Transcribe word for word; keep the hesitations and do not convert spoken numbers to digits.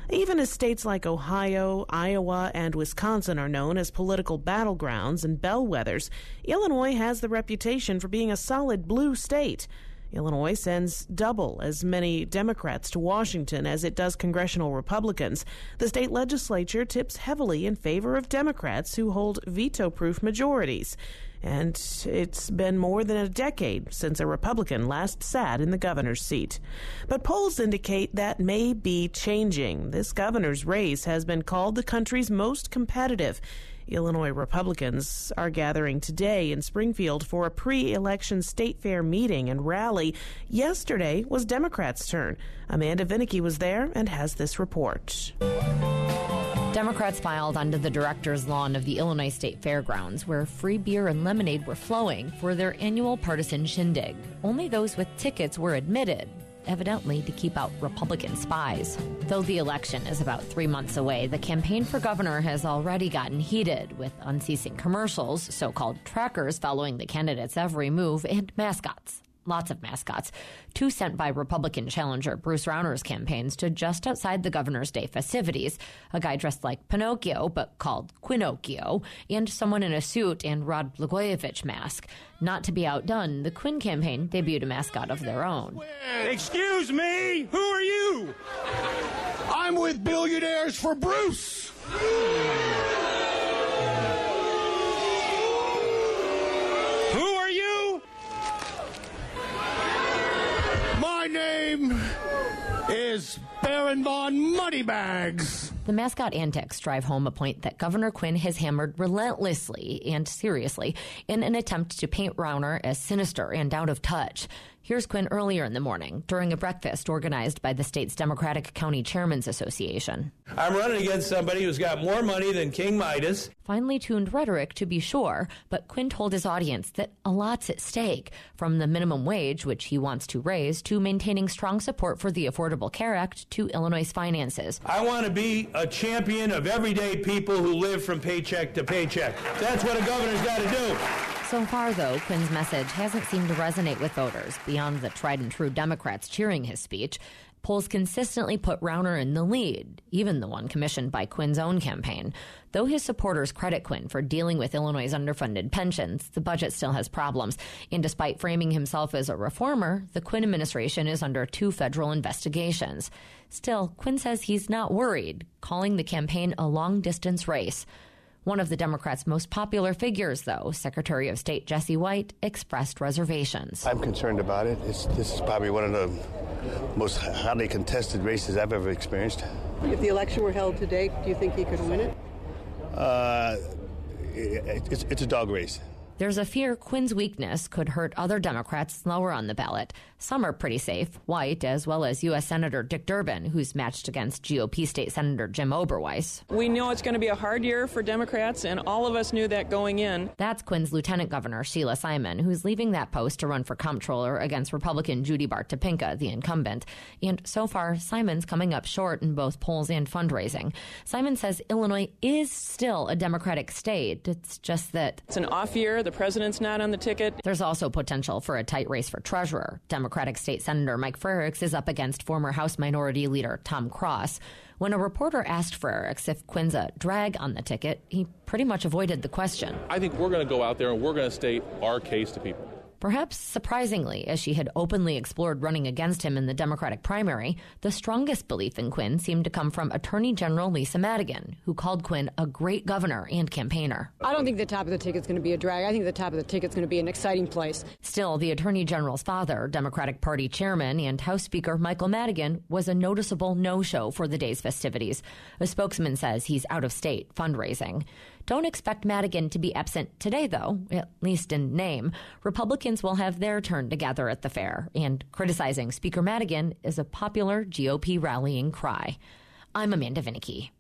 Even as states like Ohio, Iowa, and Wisconsin are known as political battlegrounds and bellwethers, Illinois has the reputation for being a solid blue state. Illinois sends double as many Democrats to Washington as it does congressional Republicans. The state legislature tips heavily in favor of Democrats who hold veto-proof majorities. And it's been more than a decade since a Republican last sat in the governor's seat. But polls indicate that may be changing. This governor's race has been called the country's most competitive. Illinois Republicans are gathering today in Springfield for a pre-election state fair meeting and rally. Yesterday was Democrats' turn. Amanda Vinicky was there and has this report. Democrats filed onto the director's lawn of the Illinois State Fairgrounds, where free beer and lemonade were flowing for their annual partisan shindig. Only those with tickets were admitted, evidently to keep out Republican spies. Though the election is about three months away, the campaign for governor has already gotten heated, with unceasing commercials, so-called trackers following the candidate's every move, and mascots. Lots of mascots. Two sent by Republican challenger Bruce Rauner's campaigns to just outside the Governor's Day festivities. A guy dressed like Pinocchio, but called Quinocchio, and someone in a suit and Rod Blagojevich mask. Not to be outdone, the Quinn campaign debuted a mascot of their own. Excuse me, who are you? I'm with Billionaires for Bruce. Who are you? My name is Baron Von Moneybags. The mascot antics drive home a point that Governor Quinn has hammered relentlessly and seriously in an attempt to paint Rauner as sinister and out of touch. Here's Quinn earlier in the morning during a breakfast organized by the state's Democratic County Chairmen's Association. I'm running against somebody who's got more money than King Midas. Finely tuned rhetoric, to be sure, but Quinn told his audience that a lot's at stake, from the minimum wage, which he wants to raise, to maintaining strong support for the Affordable Care Act, to Illinois' finances. I want to be a champion of everyday people who live from paycheck to paycheck. That's what a governor's got to do. So far, though, Quinn's message hasn't seemed to resonate with voters, beyond the tried-and-true Democrats cheering his speech. Polls consistently put Rauner in the lead, even the one commissioned by Quinn's own campaign. Though his supporters credit Quinn for dealing with Illinois' underfunded pensions, the budget still has problems. And despite framing himself as a reformer, the Quinn administration is under two federal investigations. Still, Quinn says he's not worried, calling the campaign a long-distance race. One of the Democrats' most popular figures, though, Secretary of State Jesse White, expressed reservations. I'm concerned about it. It's, this is probably one of the most highly contested races I've ever experienced. If the election were held today, do you think he could win it? Uh, it it's, it's a dog race. There's a fear Quinn's weakness could hurt other Democrats lower on the ballot. Some are pretty safe, White, as well as U S Senator Dick Durbin, who's matched against G O P State Senator Jim Oberweis. We know it's going to be a hard year for Democrats, and all of us knew that going in. That's Quinn's Lieutenant Governor, Sheila Simon, who's leaving that post to run for comptroller against Republican Judy Bart Topinka, the incumbent. And so far, Simon's coming up short in both polls and fundraising. Simon says Illinois is still a Democratic state. It's just that it's an off year. The president's not on the ticket. There's also potential for a tight race for treasurer. Democratic State Senator Mike Frerichs is up against former House Minority Leader Tom Cross. When a reporter asked Frerichs if Quinn's a drag on the ticket, he pretty much avoided the question. I think we're going to go out there and we're going to state our case to people. Perhaps surprisingly, as she had openly explored running against him in the Democratic primary, the strongest belief in Quinn seemed to come from Attorney General Lisa Madigan, who called Quinn a great governor and campaigner. I don't think the top of the ticket's going to be a drag. I think the top of the ticket's going to be an exciting place. Still, the Attorney General's father, Democratic Party Chairman and House Speaker Michael Madigan, was a noticeable no-show for the day's festivities. A spokesman says he's out of state fundraising. Don't expect Madigan to be absent today, though, at least in name. Republicans will have their turn to gather at the fair, and criticizing Speaker Madigan is a popular G O P rallying cry. I'm Amanda Vinicky.